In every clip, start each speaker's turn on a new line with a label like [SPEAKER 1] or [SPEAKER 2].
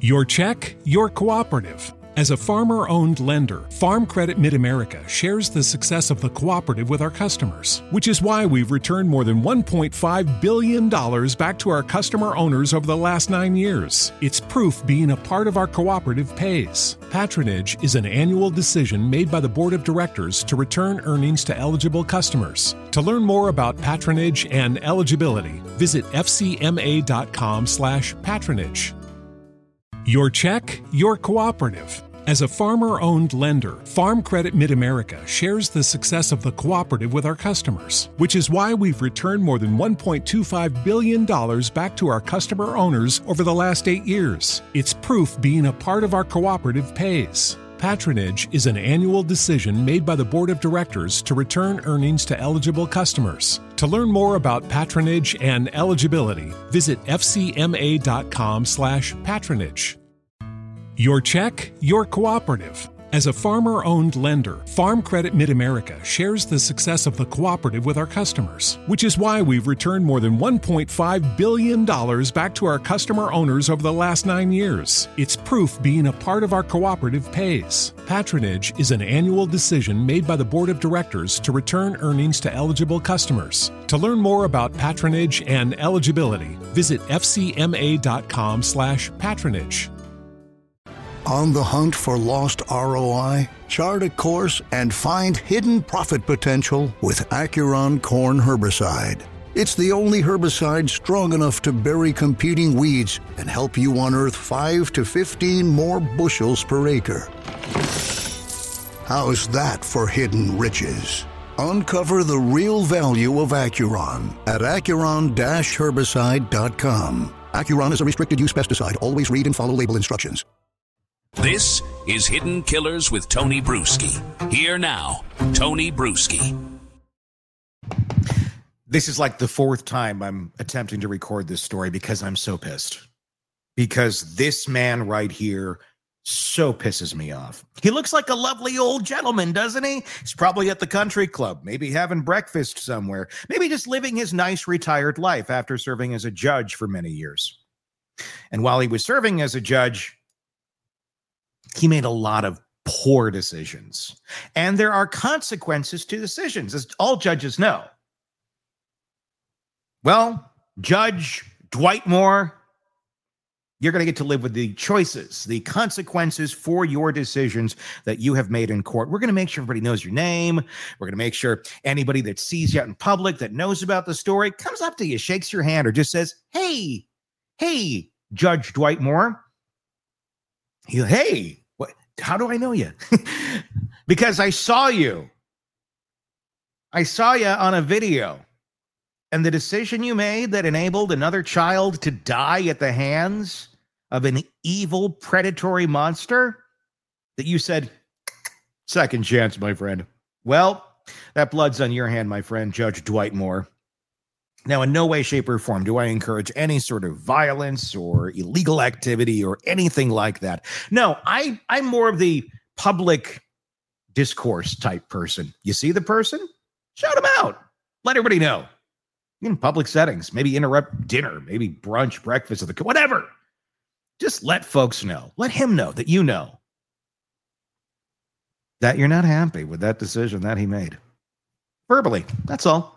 [SPEAKER 1] Your check, your cooperative. As a farmer-owned lender, Farm Credit Mid-America shares the success of the cooperative with our customers, which is why we've returned more than $1.5 billion back to our customer owners over the last 9 years. It's proof being a part of our cooperative pays. Patronage is an annual decision made by the Board of Directors to return earnings to eligible customers. To learn more about patronage and eligibility, visit fcma.com/patronage. Your check, your cooperative. As a farmer-owned lender, Farm Credit Mid-America shares the success of the cooperative with our customers, which is why we've returned more than $1.25 billion back to our customer owners over the last 8 years. It's proof being a part of our cooperative pays. Patronage is an annual decision made by the Board of Directors to return earnings to eligible customers. To learn more about patronage and eligibility, visit fcma.com/patronage. Your check, your cooperative. As a farmer-owned lender, Farm Credit Mid-America shares the success of the cooperative with our customers, which is why we've returned more than $1.5 billion back to our customer owners over the last 9 years. It's proof being a part of our cooperative pays. Patronage is an annual decision made by the Board of Directors to return earnings to eligible customers. To learn more about patronage and eligibility, visit fcma.com/patronage.
[SPEAKER 2] On the hunt for lost ROI? Chart a course and find hidden profit potential with Acuron Corn Herbicide. It's the only herbicide strong enough to bury competing weeds and help you unearth 5 to 15 more bushels per acre. How's that for hidden riches? Uncover the real value of Acuron at Acuron-herbicide.com. Acuron is a restricted use pesticide. Always read and follow label instructions.
[SPEAKER 3] This is Hidden Killers with Tony Bruschi. Here now, Tony Bruschi.
[SPEAKER 4] This is like the fourth time I'm attempting to record this story because I'm so pissed. Because this man right here so pisses me off. He looks like a lovely old gentleman, doesn't he? He's probably at the country club, maybe having breakfast somewhere, maybe just living his nice retired life after serving as a judge for many years. And while he was serving as a judge, he made a lot of poor decisions. And there are consequences to decisions, as all judges know. Well, Judge Dwight Moore, you're going to get to live with the choices, the consequences for your decisions that you have made in court. We're going to make sure everybody knows your name. We're going to make sure anybody that sees you out in public that knows about the story comes up to you, shakes your hand, or just says, hey, Judge Dwight Moore. Hey, what? How do I know you? Because I saw you. I saw you on a video. And the decision you made that enabled another child to die at the hands of an evil, predatory monster, that you said, second chance, my friend. Well, that blood's on your hand, my friend, Judge Dwight Moore. Now, in no way, shape, or form do I encourage any sort of violence or illegal activity or anything like that. No, I'm more of the public discourse type person. You see the person? Shout him out. Let everybody know. In public settings, maybe interrupt dinner, maybe brunch, breakfast, whatever. Just let folks know. Let him know that you know that you're not happy with that decision that he made. Verbally, that's all.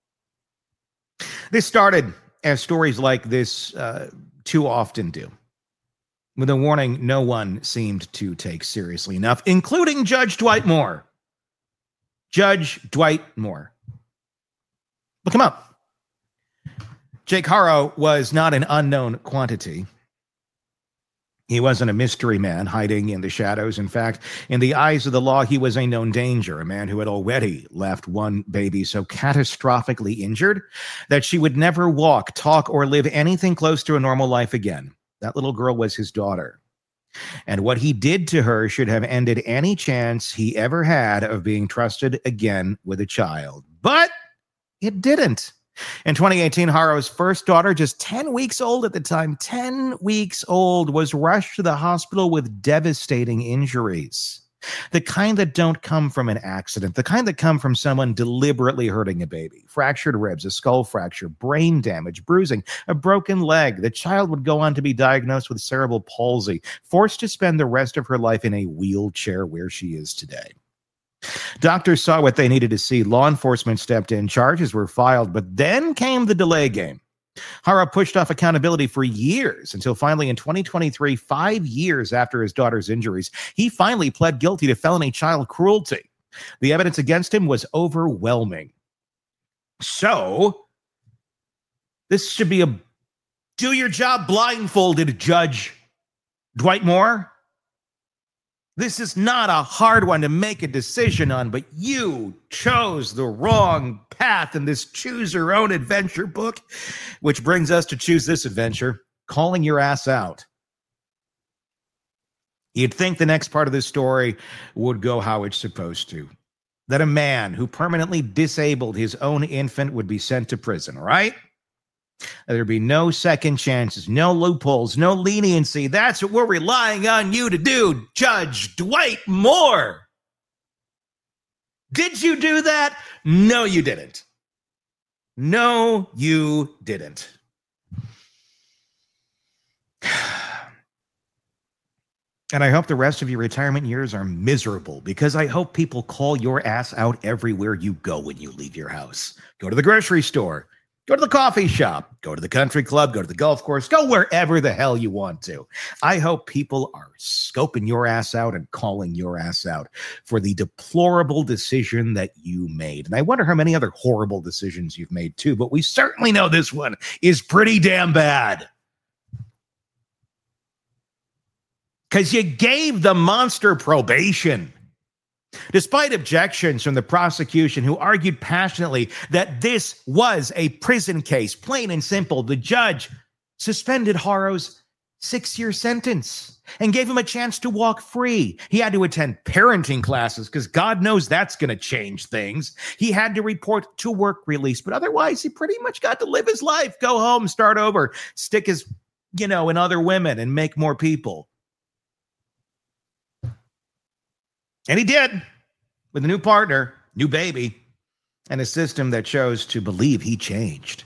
[SPEAKER 4] This started as stories like this too often do, with a warning no one seemed to take seriously enough, including Judge Dwight Moore. Judge Dwight Moore. Look him up. Jake Haro was not an unknown quantity. He wasn't a mystery man hiding in the shadows. In fact, in the eyes of the law, he was a known danger, a man who had already left one baby so catastrophically injured that she would never walk, talk, or live anything close to a normal life again. That little girl was his daughter. And what he did to her should have ended any chance he ever had of being trusted again with a child. But it didn't. In 2018, Haro's first daughter, just 10 weeks old at the time, 10 weeks old, was rushed to the hospital with devastating injuries. The kind that don't come from an accident, the kind that come from someone deliberately hurting a baby. Fractured ribs, a skull fracture, brain damage, bruising, a broken leg. The child would go on to be diagnosed with cerebral palsy, forced to spend the rest of her life in a wheelchair where she is today. Doctors saw what they needed to see. Law enforcement stepped in. Charges were filed, but then came the delay game. Haro pushed off accountability for years until finally in 2023, 5 years after his daughter's injuries, he finally pled guilty to felony child cruelty. The evidence against him was overwhelming. So, this should be a do your job blindfolded, Judge Dwight Moore. This is not a hard one to make a decision on, but you chose the wrong path in this Choose Your Own Adventure book, which brings us to Choose This Adventure, calling your ass out. You'd think the next part of this story would go how it's supposed to. That a man who permanently disabled his own infant would be sent to prison, right? There'd be no second chances, no loopholes, no leniency. That's what we're relying on you to do, Judge Dwight Moore. Did you do that? No, you didn't. No, you didn't. And I hope the rest of your retirement years are miserable, because I hope people call your ass out everywhere you go when you leave your house. Go to the grocery store. Go to the coffee shop, go to the country club, go to the golf course, go wherever the hell you want to. I hope people are scoping your ass out and calling your ass out for the deplorable decision that you made. And I wonder how many other horrible decisions you've made too, but we certainly know this one is pretty damn bad. Because you gave the monster probation. Despite objections from the prosecution, who argued passionately that this was a prison case, plain and simple, the judge suspended Haro's 6-year sentence and gave him a chance to walk free. He had to attend parenting classes because God knows that's going to change things. He had to report to work release, but otherwise he pretty much got to live his life, go home, start over, stick his, in other women and make more people. And he did, with a new partner, new baby, and a system that chose to believe he changed.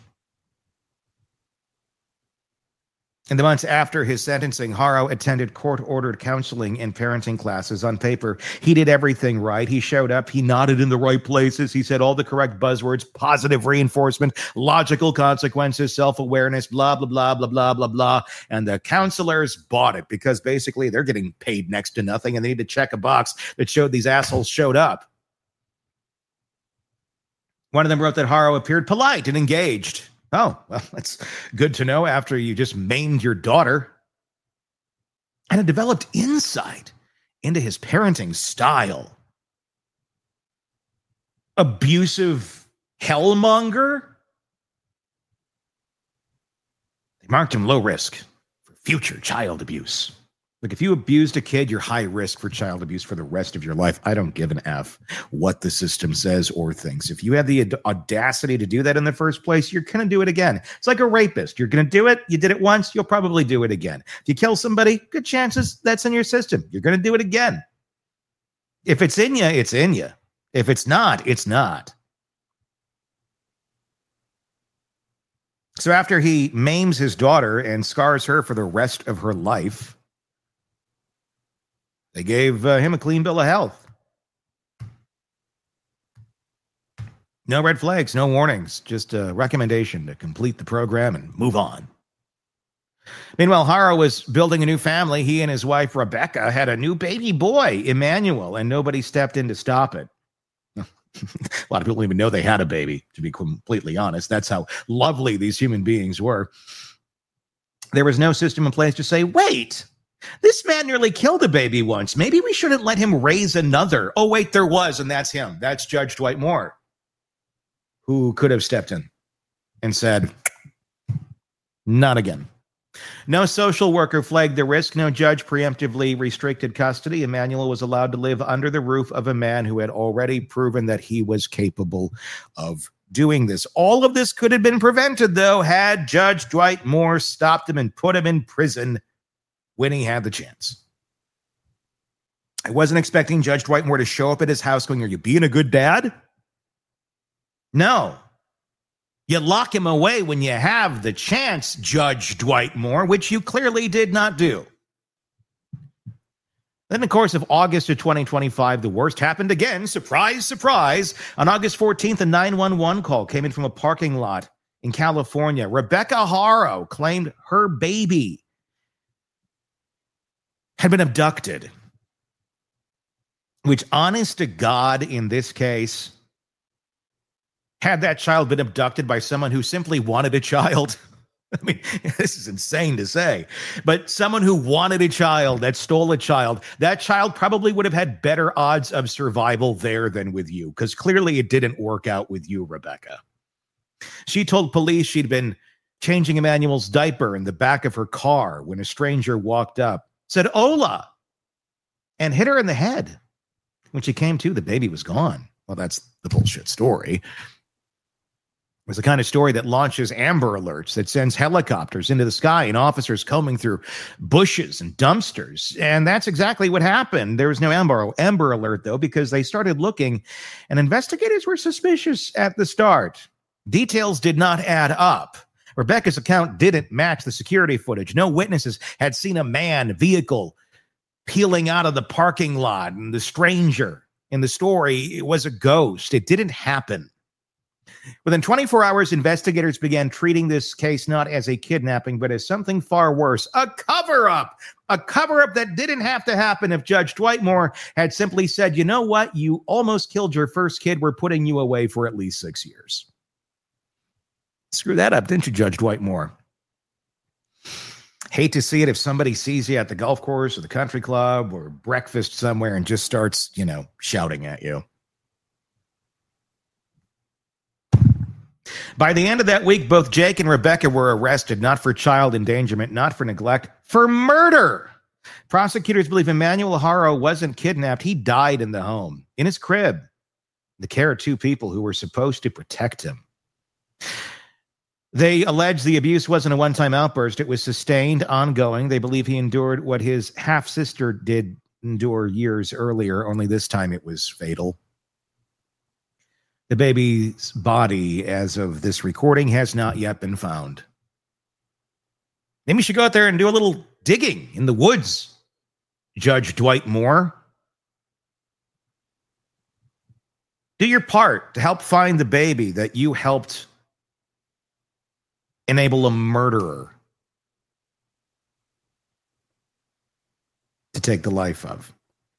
[SPEAKER 4] In the months after his sentencing, Haro attended court-ordered counseling and parenting classes. On paper, he did everything right. He showed up. He nodded in the right places. He said all the correct buzzwords: positive reinforcement, logical consequences, self-awareness, blah, blah, blah, blah, blah, blah, blah. And the counselors bought it because basically they're getting paid next to nothing and they need to check a box that showed these assholes showed up. One of them wrote that Haro appeared polite and engaged. Oh, well, that's good to know after you just maimed your daughter. And it developed insight into his parenting style. Abusive hellmonger? They marked him low risk for future child abuse. Look, if you abused a kid, you're high risk for child abuse for the rest of your life. I don't give an F what the system says or thinks. If you had the audacity to do that in the first place, you're going to do it again. It's like a rapist. You're going to do it. You did it once. You'll probably do it again. If you kill somebody, good chances that's in your system. You're going to do it again. If it's in you, it's in you. If it's not, it's not. So after he maims his daughter and scars her for the rest of her life, they gave him a clean bill of health. No red flags, no warnings, just a recommendation to complete the program and move on. Meanwhile, Haro was building a new family. He and his wife, Rebecca, had a new baby boy, Emmanuel, and nobody stepped in to stop it. A lot of people don't even know they had a baby, to be completely honest. That's how lovely these human beings were. There was no system in place to say, wait, this man nearly killed a baby once. Maybe we shouldn't let him raise another. Oh, wait, there was, and that's him. That's Judge Dwight Moore, who could have stepped in and said, not again. No social worker flagged the risk. No judge preemptively restricted custody. Emmanuel was allowed to live under the roof of a man who had already proven that he was capable of doing this. All of this could have been prevented, though, had Judge Dwight Moore stopped him and put him in prison when he had the chance. I wasn't expecting Judge Dwight Moore to show up at his house going, "Are you being a good dad?" No. You lock him away when you have the chance, Judge Dwight Moore, which you clearly did not do. Then, in the course of August of 2025, the worst happened again. Surprise, surprise. On August 14th, a 911 call came in from a parking lot in California. Rebecca Haro claimed her baby had been abducted, which, honest to God, in this case, had that child been abducted by someone who simply wanted a child, I mean, this is insane to say, but someone who wanted a child, that stole a child, that child probably would have had better odds of survival there than with you, because clearly it didn't work out with you, Rebecca. She told police she'd been changing Emmanuel's diaper in the back of her car when a stranger walked up, said, "Hola," and hit her in the head. When she came to, the baby was gone. Well, that's the bullshit story. It was the kind of story that launches Amber Alerts, that sends helicopters into the sky and officers combing through bushes and dumpsters. And that's exactly what happened. There was no Amber Alert, though, because they started looking, and investigators were suspicious at the start. Details did not add up. Rebecca's account didn't match the security footage. No witnesses had seen a man, vehicle, peeling out of the parking lot, and the stranger in the story was a ghost. It didn't happen. Within 24 hours, investigators began treating this case not as a kidnapping, but as something far worse, a cover-up that didn't have to happen if Judge Dwight Moore had simply said, "You know what? You almost killed your first kid. We're putting you away for at least 6 years." Screw that up, didn't you, Judge Dwight Moore? Hate to see it if somebody sees you at the golf course or the country club or breakfast somewhere and just starts, shouting at you. By the end of that week, both Jake and Rebecca were arrested, not for child endangerment, not for neglect, for murder. Prosecutors believe Emmanuel Haro wasn't kidnapped. He died in the home, in his crib, the care of two people who were supposed to protect him. They allege the abuse wasn't a one-time outburst. It was sustained, ongoing. They believe he endured what his half-sister did endure years earlier, only this time it was fatal. The baby's body, as of this recording, has not yet been found. Maybe we should go out there and do a little digging in the woods, Judge Dwight Moore. Do your part to help find the baby that you helped enable a murderer to take the life of.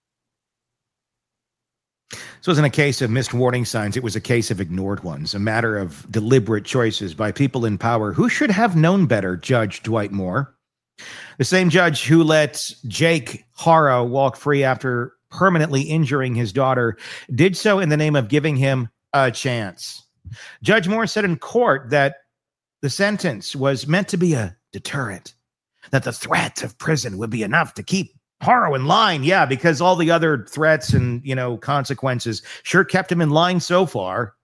[SPEAKER 4] This wasn't a case of missed warning signs. It was a case of ignored ones, a matter of deliberate choices by people in power who should have known better, Judge Dwight Moore. The same judge who let Jake Haro walk free after permanently injuring his daughter did so in the name of giving him a chance. Judge Moore said in court that the sentence was meant to be a deterrent, that the threat of prison would be enough to keep Haro in line. Yeah, because all the other threats and, consequences sure kept him in line so far.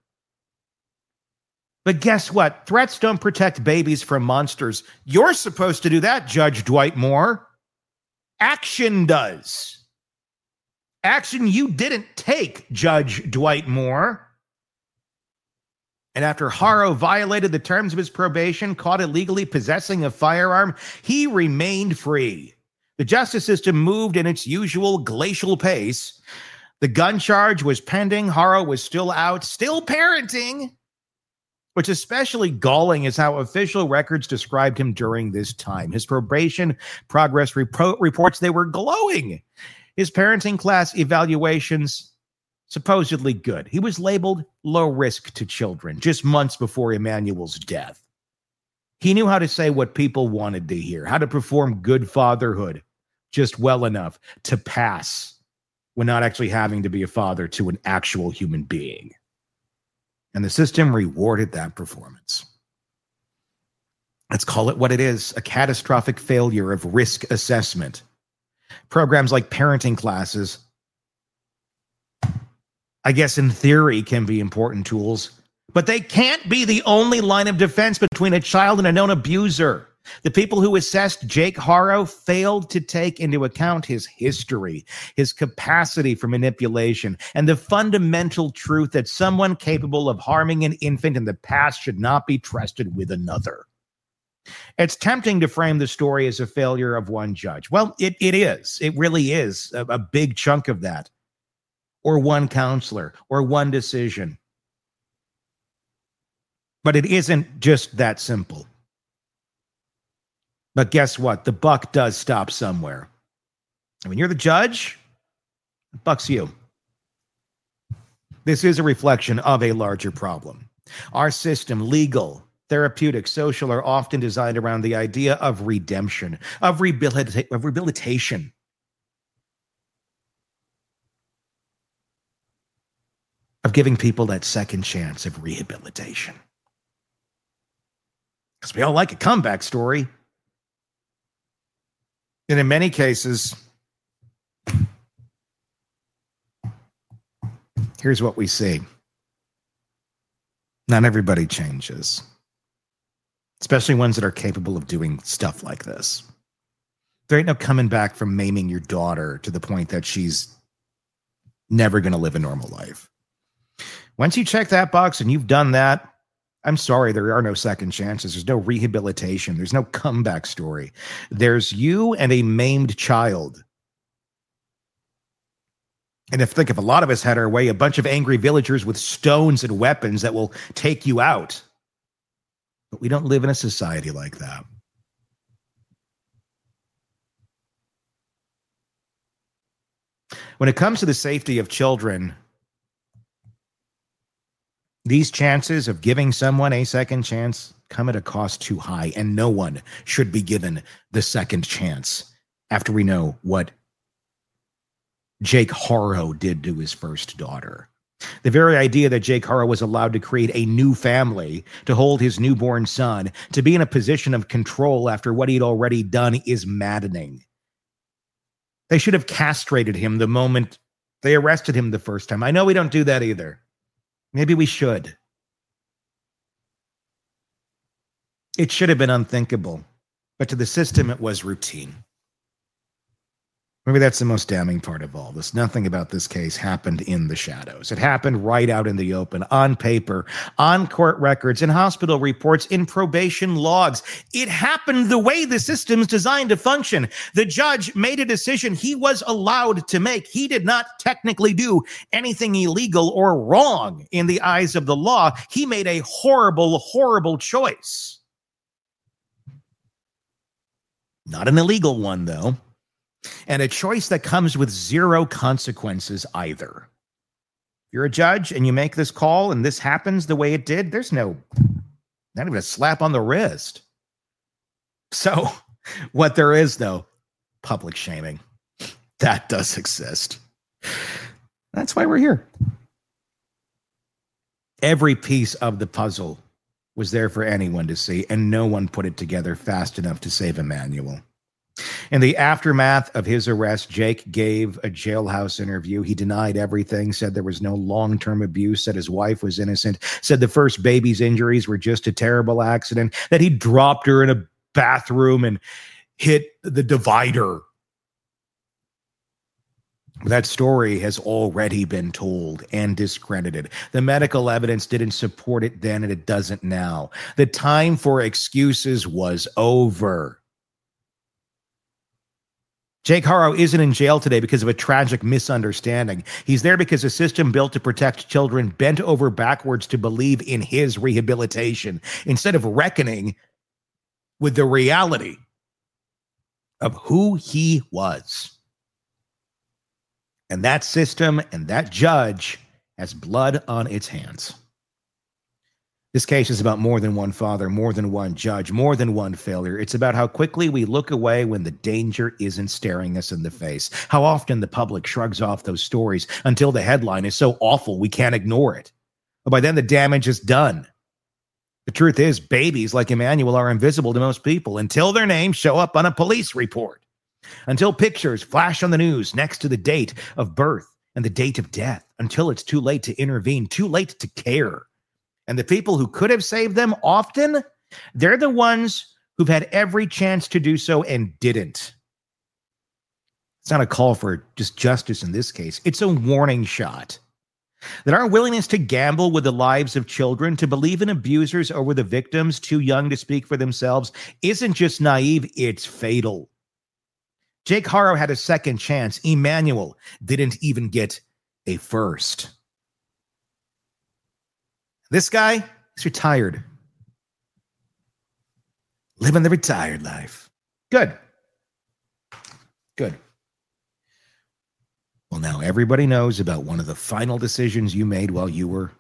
[SPEAKER 4] But guess what? Threats don't protect babies from monsters. You're supposed to do that, Judge Dwight Moore. Action does. Action you didn't take, Judge Dwight Moore. And after Haro violated the terms of his probation, caught illegally possessing a firearm, he remained free. The justice system moved in its usual glacial pace. The gun charge was pending. Haro was still out, still parenting. What's especially galling is how official records described him during this time. His probation progress reports, they were glowing. His parenting class evaluations, supposedly good. He was labeled low risk to children just months before Emmanuel's death. He knew how to say what people wanted to hear, how to perform good fatherhood just well enough to pass when not actually having to be a father to an actual human being. And the system rewarded that performance. Let's call it what it is, a catastrophic failure of risk assessment. Programs like parenting classes, I guess in theory, can be important tools, but they can't be the only line of defense between a child and a known abuser. The people who assessed Jake Haro failed to take into account his history, his capacity for manipulation, and the fundamental truth that someone capable of harming an infant in the past should not be trusted with another. It's tempting to frame the story as a failure of one judge. Well, it is. It really is a big chunk of that. Or one counselor, or one decision. But it isn't just that simple. But guess what? The buck does stop somewhere. And when you're the judge, the buck's you. This is a reflection of a larger problem. Our system, legal, therapeutic, social, are often designed around the idea of redemption, of rehabilitation. Of giving people that second chance of rehabilitation. Because we all like a comeback story. And in many cases, here's what we see. Not everybody changes. Especially ones that are capable of doing stuff like this. There ain't no coming back from maiming your daughter to the point that she's never going to live a normal life. Once you check that box and you've done that, I'm sorry, there are no second chances. There's no rehabilitation. There's no comeback story. There's you and a maimed child. And think if a lot of us had our way, a bunch of angry villagers with stones and weapons that will take you out. But we don't live in a society like that. When it comes to the safety of children, these chances of giving someone a second chance come at a cost too high, and no one should be given the second chance after we know what Jake Haro did to his first daughter. The very idea that Jake Haro was allowed to create a new family, to hold his newborn son, to be in a position of control after what he'd already done is maddening. They should have castrated him the moment they arrested him the first time. I know we don't do that either. Maybe we should. It should have been unthinkable, but to the system, it was routine. Maybe that's the most damning part of all this. Nothing about this case happened in the shadows. It happened right out in the open, on paper, on court records, in hospital reports, in probation logs. It happened the way the system's designed to function. The judge made a decision he was allowed to make. He did not technically do anything illegal or wrong in the eyes of the law. He made a horrible, horrible choice. Not an illegal one, though. And a choice that comes with zero consequences either. You're a judge and you make this call and this happens the way it did, there's not even a slap on the wrist. So what there is, though, public shaming. That does exist. That's why we're here. Every piece of the puzzle was there for anyone to see, and no one put it together fast enough to save Emmanuel. In the aftermath of his arrest, Jake gave a jailhouse interview. He denied everything, said there was no long-term abuse, said his wife was innocent, said the first baby's injuries were just a terrible accident, that he dropped her in a bathroom and hit the divider. That story has already been told and discredited. The medical evidence didn't support it then, and it doesn't now. The time for excuses was over. Jake Haro isn't in jail today because of a tragic misunderstanding. He's there because a system built to protect children bent over backwards to believe in his rehabilitation instead of reckoning with the reality of who he was. And that system and that judge has blood on its hands. This case is about more than one father, more than one judge, more than one failure. It's about how quickly we look away when the danger isn't staring us in the face. How often the public shrugs off those stories until the headline is so awful we can't ignore it. But by then the damage is done. The truth is, babies like Emmanuel are invisible to most people until their names show up on a police report. Until pictures flash on the news next to the date of birth and the date of death. Until it's too late to intervene, too late to care. And the people who could have saved them often, they're the ones who've had every chance to do so and didn't. It's not a call for just justice in this case. It's a warning shot that our willingness to gamble with the lives of children, to believe in abusers over the victims too young to speak for themselves, isn't just naive, it's fatal. Jake Haro had a second chance. Emmanuel didn't even get a first. This guy is retired. Living the retired life. Good. Good. Well, now everybody knows about one of the final decisions you made while you were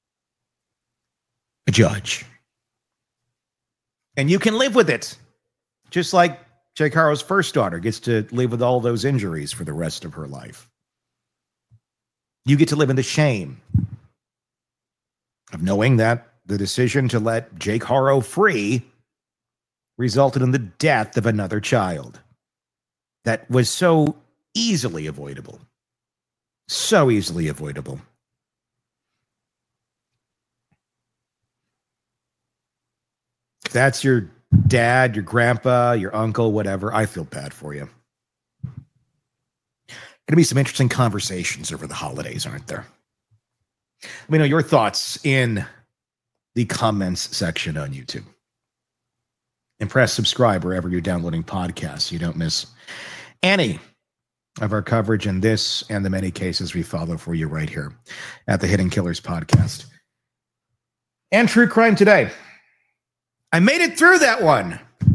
[SPEAKER 4] a judge. And you can live with it. Just like Jake Haro's first daughter gets to live with all those injuries for the rest of her life. You get to live in the shame of knowing that the decision to let Jake Haro free resulted in the death of another child that was so easily avoidable. So easily avoidable. If that's your dad, your grandpa, your uncle, whatever, I feel bad for you. Going to be some interesting conversations over the holidays, aren't there? Let me know your thoughts in the comments section on YouTube. And press subscribe wherever you're downloading podcasts so you don't miss any of our coverage in this and the many cases we follow for you right here at the Hidden Killers podcast. And True Crime Today. I made it through that one.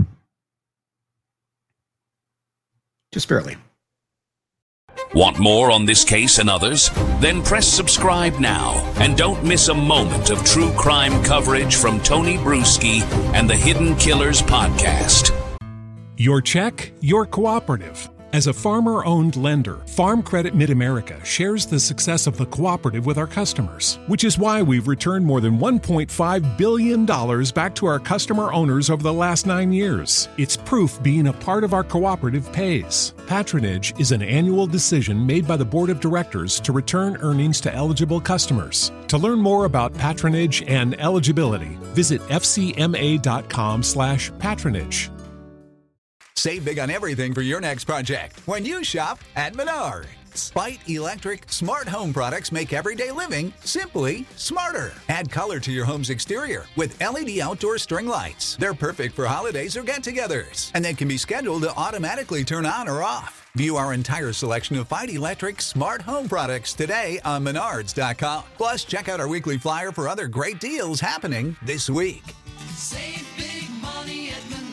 [SPEAKER 4] Just barely.
[SPEAKER 3] Want more on this case and others? Then press subscribe now and don't miss a moment of true crime coverage from Tony Bruschi and the Hidden Killers podcast.
[SPEAKER 1] Your check, your cooperative. As a farmer-owned lender, Farm Credit Mid-America shares the success of the cooperative with our customers, which is why we've returned more than $1.5 billion back to our customer owners over the last 9 years. It's proof being a part of our cooperative pays. Patronage is an annual decision made by the Board of Directors to return earnings to eligible customers. To learn more about patronage and eligibility, visit fcma.com/patronage.
[SPEAKER 5] Save big on everything for your next project when you shop at Menards. Bite Electric smart home products make everyday living simply smarter. Add color to your home's exterior with LED outdoor string lights. They're perfect for holidays or get-togethers, and they can be scheduled to automatically turn on or off. View our entire selection of Bite Electric smart home products today on Menards.com. Plus, check out our weekly flyer for other great deals happening this week.
[SPEAKER 6] Save big money at Menards.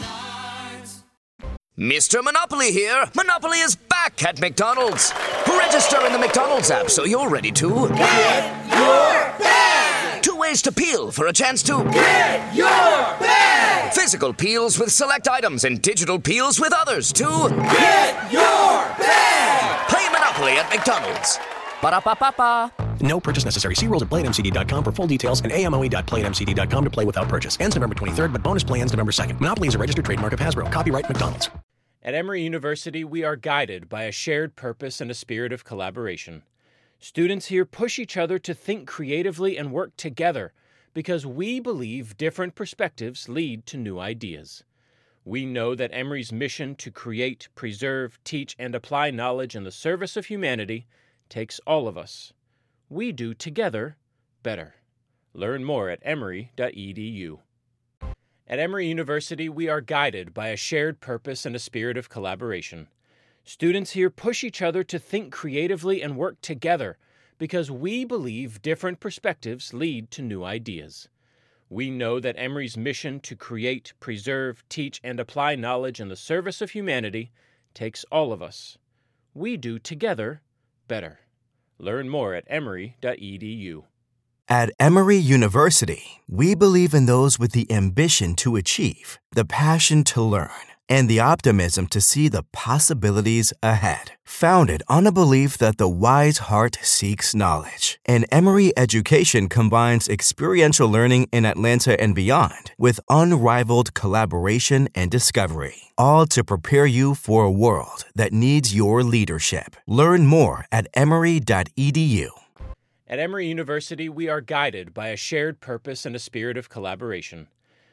[SPEAKER 7] Mr. Monopoly here. Monopoly is back at McDonald's. Register in the McDonald's app so you're ready to
[SPEAKER 6] Get your bag!
[SPEAKER 7] 2 ways to peel for a chance to
[SPEAKER 6] Get your bag!
[SPEAKER 7] physical peels with select items and digital peels with others to
[SPEAKER 6] Get your bag!
[SPEAKER 7] play Monopoly at McDonald's. Ba-da-ba-ba-ba.
[SPEAKER 8] No purchase necessary. See rules at playatmcd.com for full details and amoe.playatmcd.com to play without purchase. Ends November 23rd, but bonus play ends November 2nd. Monopoly is a registered trademark of Hasbro. Copyright McDonald's.
[SPEAKER 9] At Emory University, we are guided by a shared purpose and a spirit of collaboration. Students here push each other to think creatively and work together because we believe different perspectives lead to new ideas. We know that Emory's mission to create, preserve, teach, and apply knowledge in the service of humanity takes all of us. We do together better. Learn more at emory.edu. At Emory University, we are guided by a shared purpose and a spirit of collaboration. Students here push each other to think creatively and work together because we believe different perspectives lead to new ideas. We know that Emory's mission to create, preserve, teach, and apply knowledge in the service of humanity takes all of us. We do together better. Learn more at emory.edu.
[SPEAKER 10] At Emory University, we believe in those with the ambition to achieve, the passion to learn, and the optimism to see the possibilities ahead. Founded on a belief that the wise heart seeks knowledge, and Emory education combines experiential learning in Atlanta and beyond with unrivaled collaboration and discovery, all to prepare you for a world that needs your leadership. Learn more at emory.edu.
[SPEAKER 9] At Emory University, we are guided by a shared purpose and a spirit of collaboration.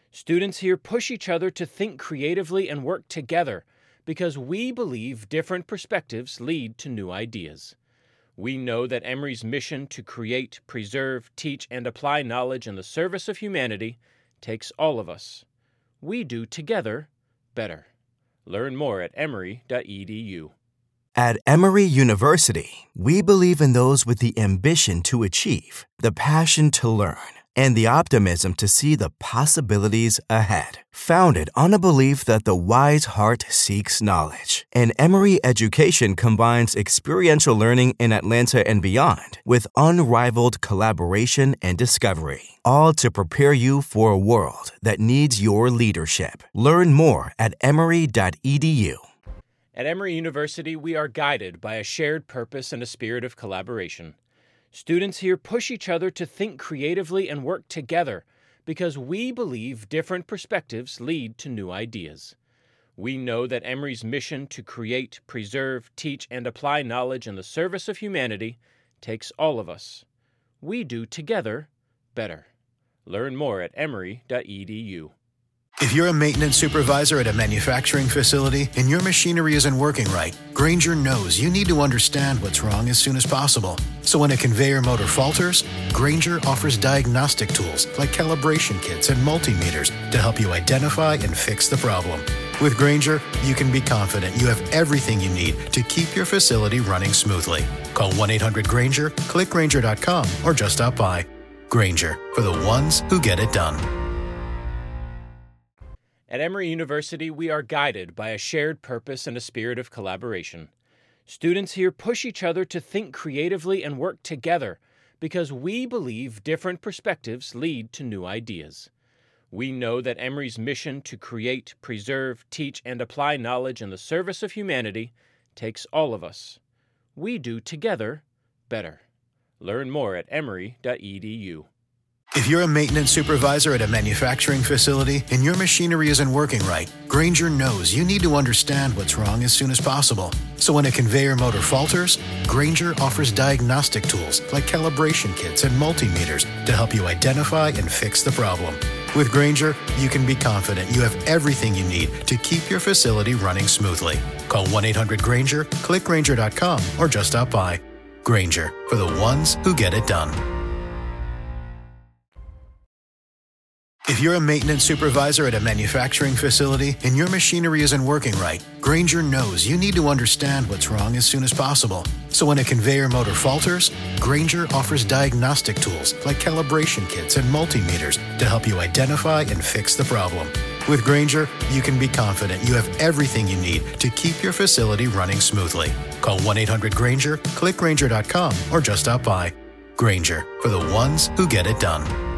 [SPEAKER 9] Students here push each other to think creatively and work together because we believe different perspectives lead to new ideas. We know that Emory's mission to create, preserve, teach, and apply knowledge in the service of humanity takes all of us. We do together better. Learn more at emory.edu.
[SPEAKER 10] At Emory University, we believe in those with the ambition to achieve, the passion to learn, and the optimism to see the possibilities ahead. Founded on a belief that the wise heart seeks knowledge, and Emory education combines experiential learning in Atlanta and beyond with unrivaled collaboration and discovery, all to prepare you for a world that needs your leadership. Learn more at emory.edu.
[SPEAKER 9] At Emory University, we are guided by a shared purpose and a spirit of collaboration. Students here push each other to think creatively and work together because we believe different perspectives lead to new ideas. We know that Emory's mission to create, preserve, teach, and apply knowledge in the service of humanity takes all of us. We do together better. Learn more at emory.edu.
[SPEAKER 8] If you're a maintenance supervisor at a manufacturing facility and your machinery isn't working right, Grainger knows you need to understand what's wrong as soon as possible. So when a conveyor motor falters, Grainger offers diagnostic tools like calibration kits and multimeters to help you identify and fix the problem. With Grainger, you can be confident you have everything you need to keep your facility running smoothly. Call 1-800-GRAINGER, click Grainger.com, or just stop by. Grainger, for the ones who get it done.
[SPEAKER 9] At Emory University, we are guided by a shared purpose and a spirit of collaboration. Students here push each other to think creatively and work together because we believe different perspectives lead to new ideas. We know that Emory's mission to create, preserve, teach, and apply knowledge in the service of humanity takes all of us. We do together better. Learn more at emory.edu.
[SPEAKER 8] If you're a maintenance supervisor at a manufacturing facility and your machinery isn't working right, Grainger knows you need to understand what's wrong as soon as possible. So when a conveyor motor falters, Grainger offers diagnostic tools like calibration kits and multimeters to help you identify and fix the problem. With Grainger, you can be confident you have everything you need to keep your facility running smoothly. Call 1-800-GRAINGER, click Grainger.com, or just stop by. Grainger, for the ones who get it done. If you're a maintenance supervisor at a manufacturing facility and your machinery isn't working right, Grainger knows you need to understand what's wrong as soon as possible. So when a conveyor motor falters, Grainger offers diagnostic tools like calibration kits and multimeters to help you identify and fix the problem. With Grainger, you can be confident you have everything you need to keep your facility running smoothly. Call 1-800-GRAINGER, click Grainger.com, or just stop by. Grainger, for the ones who get it done.